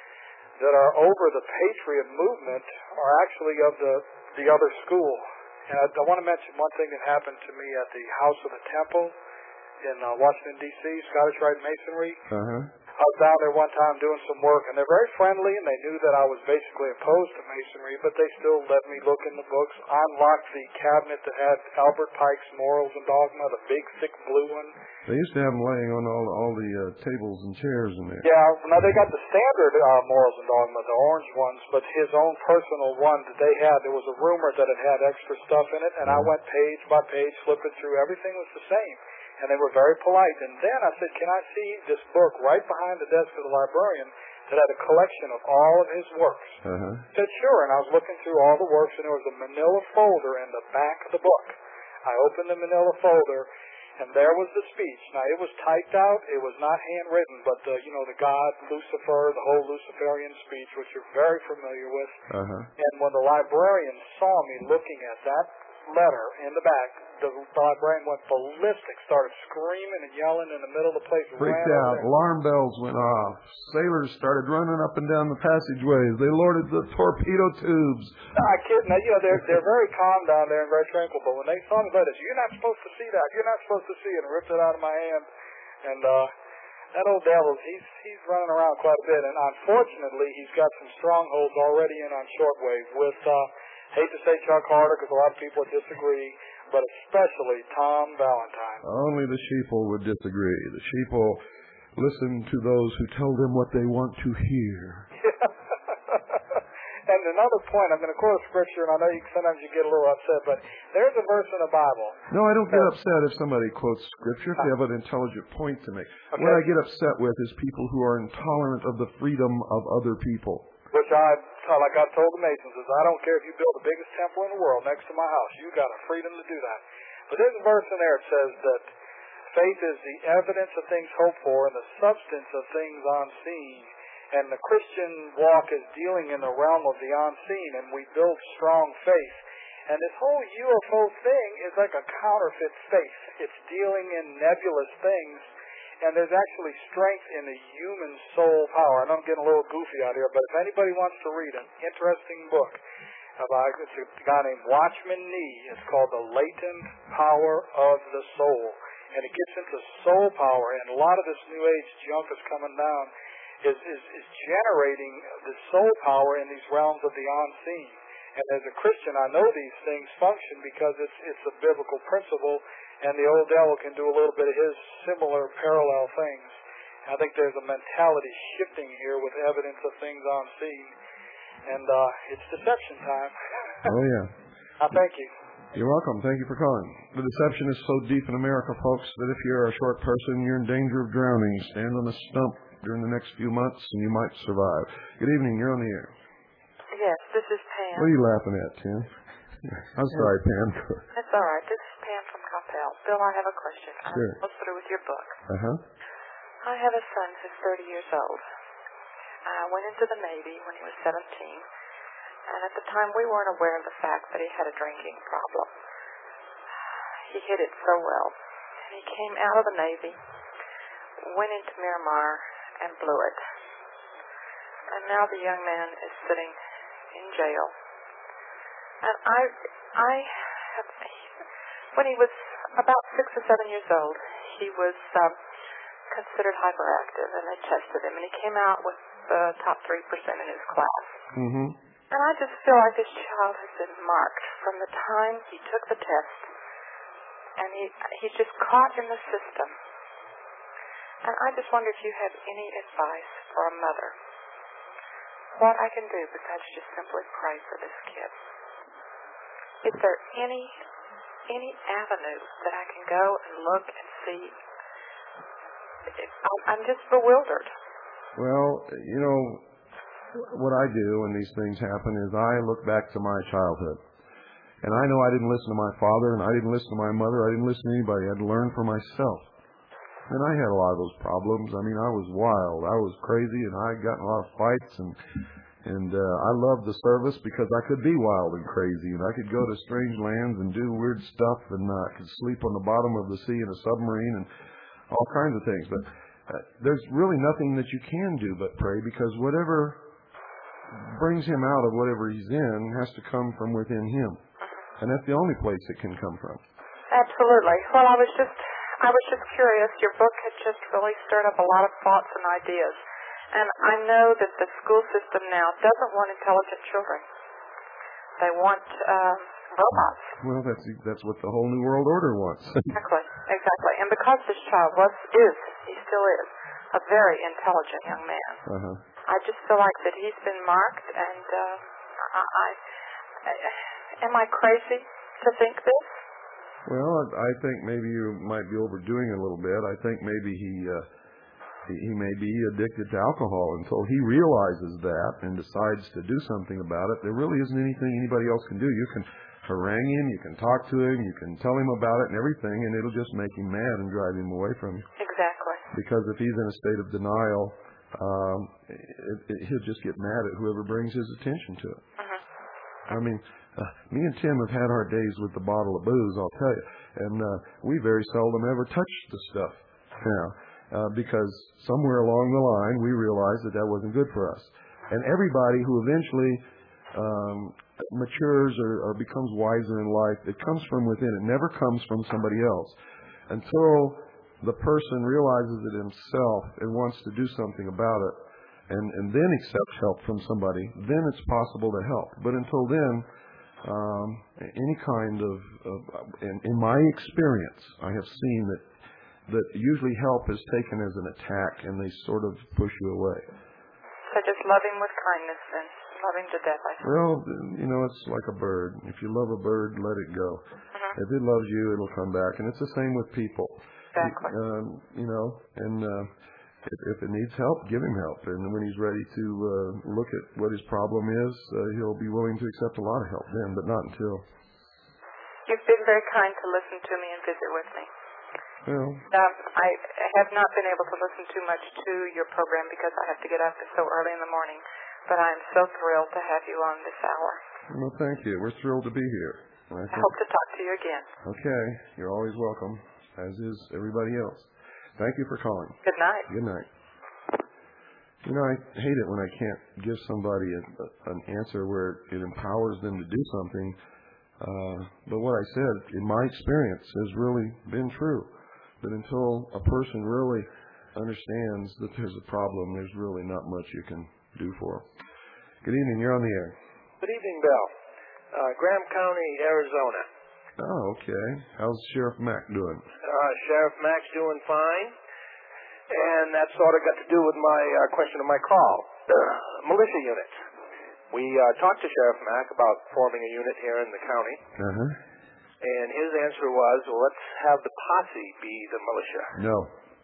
that are over the Patriot movement are actually of the the other school. And I, I want to mention one thing that happened to me at the House of the Temple in uh, Washington, D C, Scottish Rite Masonry.
Uh-huh.
I was down there one time doing some work, and they're very friendly, and they knew that I was basically opposed to Masonry, but they still let me look in the books, unlocked the cabinet that had Albert Pike's Morals and Dogma, the big, thick blue one.
They used to have them laying on all all the uh, tables and chairs in there.
Yeah, now they got the standard uh, Morals and Dogma, the orange ones, but his own personal one that they had, there was a rumor that it had extra stuff in it, and I went page by page, flipping through. Everything was the same. And they were very polite. And then I said, can I see this book right behind the desk of the librarian that had a collection of all of his works?
Uh-huh.
I said, sure. And I was looking through all the works, and there was a manila folder in the back of the book. I opened the manila folder, and there was the speech. Now, it was typed out. It was not handwritten, but, the, you know, the God, Lucifer, the whole Luciferian speech, which you're very familiar with.
Uh-huh.
And when the librarian saw me looking at that letter in the back, the librarian went ballistic, started screaming and yelling in the middle of the place.
Freaked out. Alarm bells went off. Sailors started running up and down the passageways. They loaded the torpedo tubes.
I kid. Now, you know, they're they're very calm down there and very tranquil. But when they saw me, this, you're not supposed to see that. You're not supposed to see it, and ripped it out of my hand. And uh, that old devil, he's he's running around quite a bit. And unfortunately, he's got some strongholds already in on shortwave with. Uh, hate to say Chuck Harder because a lot of people disagree. But especially Tom Valentine.
Only the sheeple would disagree. The sheeple listen to those who tell them what they want to hear.
And another point, I'm going to quote a scripture, and I know you, sometimes you get a little upset, but there's a verse in the Bible.
No, I don't get upset if somebody quotes scripture, if they have an intelligent point to make. Okay. What I get upset with is people who are intolerant of the freedom of other people.
Which I, like I told the Masons, is I don't care if you build the biggest temple in the world next to my house. You got a freedom to do that. But there's a verse in there that says that faith is the evidence of things hoped for and the substance of things unseen. And the Christian walk is dealing in the realm of the unseen, and we build strong faith. And this whole U F O thing is like a counterfeit faith. It's dealing in nebulous things. And there's actually strength in the human soul power. I know I'm getting a little goofy out here, but if anybody wants to read an interesting book about it's a guy named Watchman Nee, it's called The Latent Power of the Soul. And it gets into soul power, and a lot of this New Age junk that's coming down is, is, is generating the soul power in these realms of the unseen. And as a Christian, I know these things function because it's it's a biblical principle. And the old devil can do a little bit of his similar parallel things. I think there's a mentality shifting here with evidence of things unseen. And uh, it's deception time.
Oh, yeah.
I thank you.
You're welcome. Thank you for calling. The deception is so deep in America, folks, that if you're a short person, you're in danger of drowning. Stand on a stump during the next few months, and you might survive. Good evening. You're on the air.
Yes, this is Pam.
What are you laughing at, Tim? I'm sorry, Pam.
That's all right. This is Pam from Coppell. Bill, I have a question.
Sure.
I'm almost through with your book.
Uh-huh.
I have a son who's thirty years old. I went into the Navy when he was seventeen, and at the time we weren't aware of the fact that he had a drinking problem. He hid it so well. And he came out of the Navy, went into Miramar, and blew it. And now the young man is sitting in jail. And I, I have, when he was about six or seven years old, he was um, considered hyperactive, and they tested him, and he came out with the top three percent in his class.
Mm-hmm.
And I just feel like this child has been marked from the time he took the test, and he he's just caught in the system. And I just wonder if you have any advice for a mother, what I can do besides just simply pray for this kid. Is there any any avenue that I can go and look and see? I'm just bewildered.
Well, you know, what I do when these things happen is I look back to my childhood. And I know I didn't listen to my father, and I didn't listen to my mother, I didn't listen to anybody. I had to learn for myself. And I had a lot of those problems. I mean, I was wild. I was crazy, and I got in a lot of fights. And and uh, I loved the service because I could be wild and crazy, and I could go to strange lands and do weird stuff, and uh, I could sleep on the bottom of the sea in a submarine and all kinds of things. But uh, there's really nothing that you can do but pray, because whatever brings him out of whatever he's in has to come from within him. And that's the only place it can come from.
Absolutely. Well, I was just I was just curious. Your book had just really stirred up a lot of thoughts and ideas. And I know that the school system now doesn't want intelligent children. They want um, robots.
Well, that's that's what the whole New World Order wants.
Exactly, exactly. And because this child was, is, he still is, a very intelligent young man,
Uh-huh.
I just feel like that he's been marked, and uh, I, I, am I crazy to think this?
Well, I think maybe you might be overdoing it a little bit. I think maybe he uh, he, he may be addicted to alcohol. Until he realizes that and decides to do something about it, there really isn't anything anybody else can do. You can harangue him, you can talk to him, you can tell him about it and everything, and it'll just make him mad and drive him away from you.
Exactly.
Because if he's in a state of denial, um, it, it, he'll just get mad at whoever brings his attention to it.
Uh-huh.
I mean, uh, me and Tim have had our days with the bottle of booze, I'll tell you, and uh, we very seldom ever touch the stuff now, uh, because somewhere along the line we realized that that wasn't good for us. And everybody who eventually um, matures or, or becomes wiser in life, it comes from within. It never comes from somebody else. Until the person realizes it himself and wants to do something about it, and, and then accepts help from somebody, then it's possible to help. But until then, um, any kind of, of in, in my experience, I have seen that that usually help is taken as an attack, and they sort of push you away.
So just love him with kindness and love him to death, I think.
Well, you know, it's like a bird. If you love a bird, let it go.
Uh-huh.
If it loves you, it'll come back. And it's the same with people.
Exactly.
Um, you know, and uh, if, if it needs help, give him help. And when he's ready to uh, look at what his problem is, uh, he'll be willing to accept a lot of help then, but not until.
You've been very kind to listen to me and visit with me.
Well,
Um, I have not been able to listen too much to your program because I have to get up so early in the morning, but I'm so thrilled to have you on this hour.
well, thank you. We're thrilled to be here. I
I
think,
hope to talk to you again.
okay, you're always welcome, as is everybody else. Thank you for calling.
Good night.
Good night. You know, I hate it when I can't give somebody a, a, an answer where it empowers them to do something. Uh, but what I said, in my experience, has really been true. That until a person really understands that there's a problem, there's really not much you can do for them. Good evening. You're on the air.
Good evening, Bill. Uh, Graham County, Arizona.
Oh, okay. How's Sheriff Mack doing?
Uh, Sheriff Mack's doing fine. And that sort of got to do with my uh, question of my call. Uh, militia units. We uh, talked to Sheriff Mack about forming a unit here in the county.
Uh-huh.
And his answer was, well, let's have the posse be the militia.
No.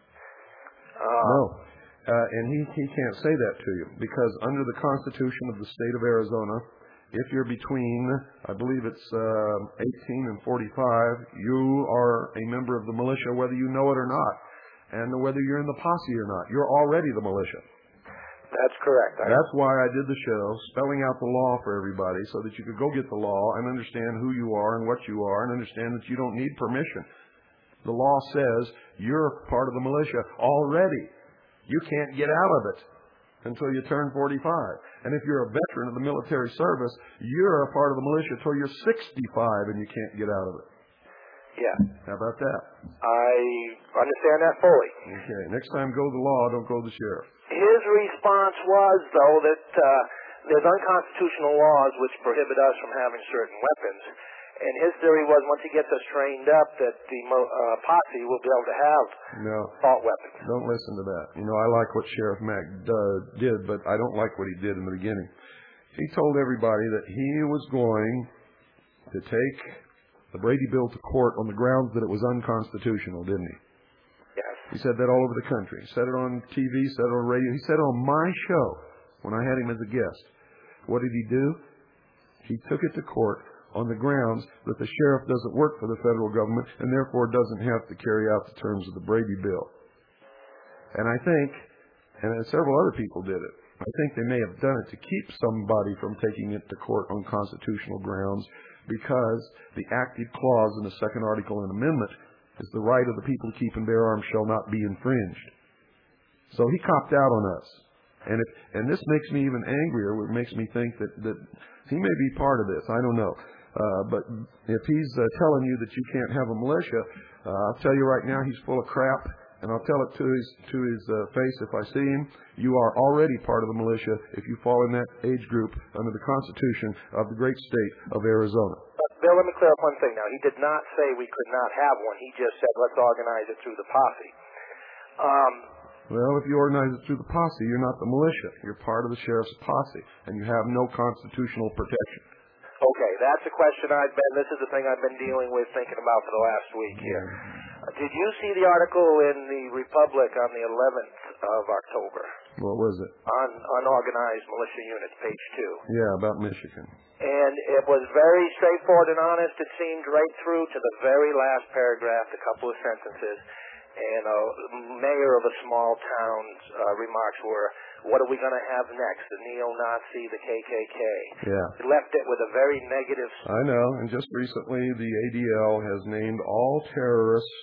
Uh,
no. Uh, and he, he can't say that to you, because under the Constitution of the state of Arizona, if you're between, I believe it's uh, eighteen and forty-five, you are a member of the militia whether you know it or not. And whether you're in the posse or not, you're already the militia.
That's correct. I
That's why I did the show, spelling out the law for everybody so that you could go get the law and understand who you are and what you are and understand that you don't need permission. The law says you're part of the militia already. You can't get out of it until you turn forty-five. And if you're a veteran of the military service, you're a part of the militia until you're sixty-five and you can't get out of it.
Yeah.
How about that?
I understand that fully.
Okay. Next time, go the law, don't go the sheriff.
His response was, though, that uh, there's unconstitutional laws which prohibit us from having certain weapons. And his theory was once he gets us trained up that the mo- uh, posse will be able to have
no.
assault weapons.
Don't listen to that. You know, I like what Sheriff Mack uh, did, but I don't like what he did in the beginning. He told everybody that he was going to take the Brady bill to court on the grounds that it was unconstitutional, didn't he?
Yes.
He said that all over the country. He said it on T V, said it on radio. He said it on my show when I had him as a guest. What did he do? He took it to court on the grounds that the sheriff doesn't work for the federal government and therefore doesn't have to carry out the terms of the Brady bill. And I think, and several other people did it, I think they may have done it to keep somebody from taking it to court on constitutional grounds because the active clause in the second article and amendment is the right of the people to keep and bear arms shall not be infringed. So he copped out on us. And if, and this makes me even angrier. It makes me think that, that he may be part of this. I don't know. Uh, but if he's uh, telling you that you can't have a militia, uh, I'll tell you right now he's full of crap. And I'll tell it to his to his uh, face if I see him. You are already part of the militia if you fall in that age group under the Constitution of the great state of Arizona.
Uh, Bill, let me clear up one thing now. He did not say we could not have one. He just said let's organize it through the posse. Um,
well, if you organize it through the posse, you're not the militia. You're part of the sheriff's posse, and you have no constitutional protection.
Okay, that's a question I've been, this is the thing I've been dealing with, thinking about for the last week here. Uh, did you see the article in the Republic on the eleventh of October?
What was it?
On unorganized militia units, page two.
Yeah, about Michigan.
And it was very straightforward and honest. It seemed right through to the very last paragraph, a couple of sentences. And a mayor of a small town's uh, remarks were, what are we going to have next? The neo-Nazi, the K K K.
Yeah.
He left it with a very negative...
I know, and just recently the A D L has named all terrorists,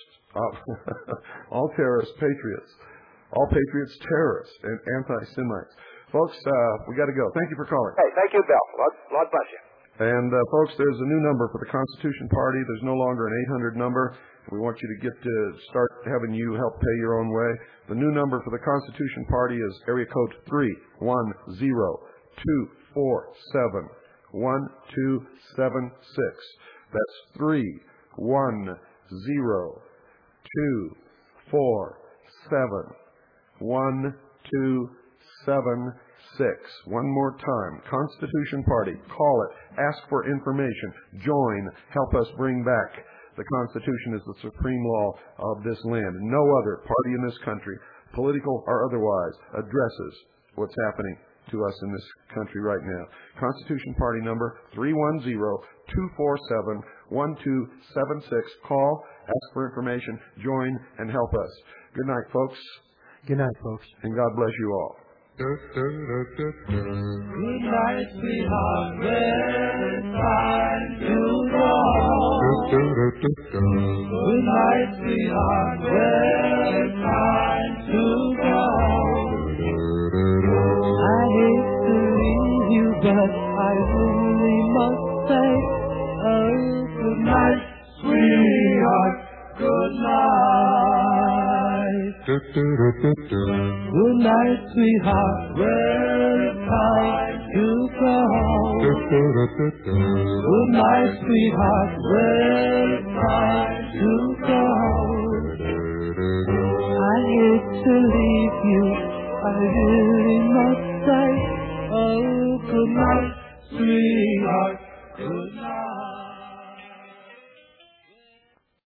uh, all terrorist patriots, all patriots terrorists and anti-Semites. Folks, uh, we got to go. Thank you for calling.
Hey, thank you, Bill. Lord, Lord bless you.
And, uh, folks, there's a new number for the Constitution Party. There's no longer an eight hundred number. We want you to get to start having you help pay your own way. The new number for the Constitution Party is area code three one zero two four seven one two seven six. That's three one zero two four seven one two seven six. One more time. Constitution Party. Call it. Ask for information. Join. Help us bring back. The Constitution is the supreme law of this land. No other party in this country, political or otherwise, addresses what's happening to us in this country right now. Constitution Party number three one zero two four seven one two seven six. Call, ask for information, join, and help us. Good night, folks.
Good night, folks.
And God bless you all.
Good night, sweetheart. Well, it's time to go. Good night, sweetheart. Well, it's time to go. I hate to leave you, but I really must say, oh, good night, sweetheart. Good night. Good night, sweetheart. Well, it's time to go. Good night, sweetheart. Well, it's time to go. I hate to leave you. I really must say, oh, good night, sweetheart. Good night.